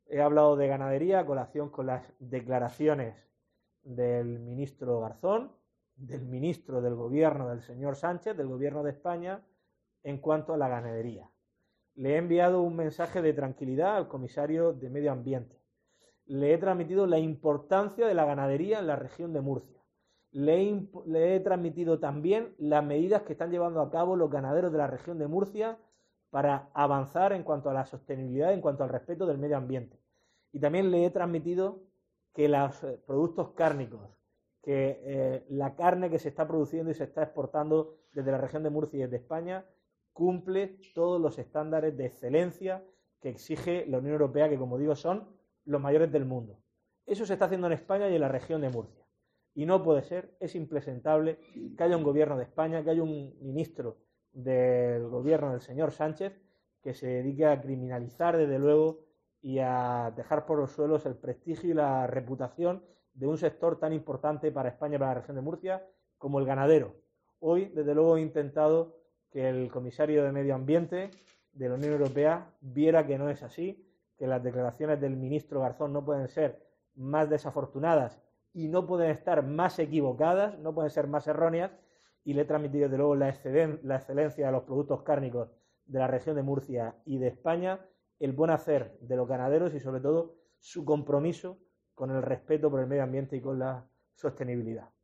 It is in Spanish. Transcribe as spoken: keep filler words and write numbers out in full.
He hablado de ganadería a colación con las declaraciones del ministro Garzón, del ministro del gobierno del señor Sánchez, del gobierno de España, en cuanto a la ganadería. Le he enviado un mensaje de tranquilidad al comisario de Medio Ambiente. Le he transmitido la importancia de la ganadería en la región de Murcia. Le he, le he transmitido también las medidas que están llevando a cabo los ganaderos de la región de Murcia para avanzar en cuanto a la sostenibilidad, en cuanto al respeto del medio ambiente. Y también le he transmitido que los eh, productos cárnicos, que eh, la carne que se está produciendo y se está exportando desde la región de Murcia y desde España cumple todos los estándares de excelencia que exige la Unión Europea, que como digo son los mayores del mundo. Eso se está haciendo en España y en la región de Murcia. Y no puede ser, es impresentable que haya un gobierno de España, que haya un ministro del gobierno del señor Sánchez que se dedique a criminalizar desde luego y a dejar por los suelos el prestigio y la reputación de un sector tan importante para España y para la región de Murcia como el ganadero. Hoy, desde luego, he intentado que el comisario de Medio Ambiente de la Unión Europea viera que no es así, que las declaraciones del ministro Garzón no pueden ser más desafortunadas y no pueden estar más equivocadas, no pueden ser más erróneas, y le he transmitido desde luego la, exceden, la excelencia de los productos cárnicos de la región de Murcia y de España, el buen hacer de los ganaderos y sobre todo su compromiso con el respeto por el medio ambiente y con la sostenibilidad.